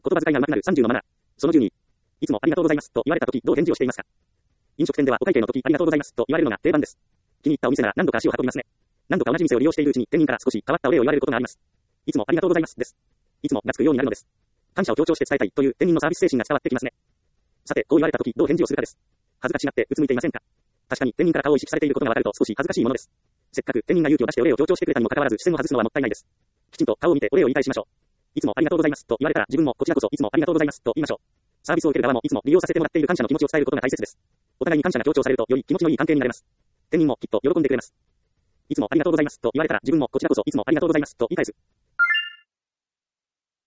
葉遣いが上手くなる30のマナー。その12。いつもありがとうございますと言われたとき、どう返事をしていますか？飲食店ではお会計のとき、ありがとうございますと言われるのが定番です。気に入ったお店なら何度か足を運びますね。何度か同じ店を利用しているうちに店員から少し変わったお礼を言われることがあります。いつもありがとうございますです。いつもがつくようになるのです。感謝を強調して伝えたいという店員のサービス精神が伝わってきますね。さて、こう言われたとき、どう返事をするかです。恥ずかしがってうつむいていませんか？確かに店員から顔を意識されていることがわかると少し恥ずかしいものです。せっかく店員が勇気を出してお礼を強調してくれたにもかかわらず視線を外すのはもったいないです。きちんと顔を見てお礼を言い返しましょう。いつもありがとうございますと言われたら自分もこちらこそいつもありがとうございますと言いましょう。サービスを受ける側もいつも利用させてもらっている感謝の気持ちを伝えることが大切です。お互いに感謝が強調されるとより気持ちのいい関係になれます。店員もきっと喜んでくれます。いつもありがとうございますと言われたら自分もこちらこそいつもありがとうございますと言い返す。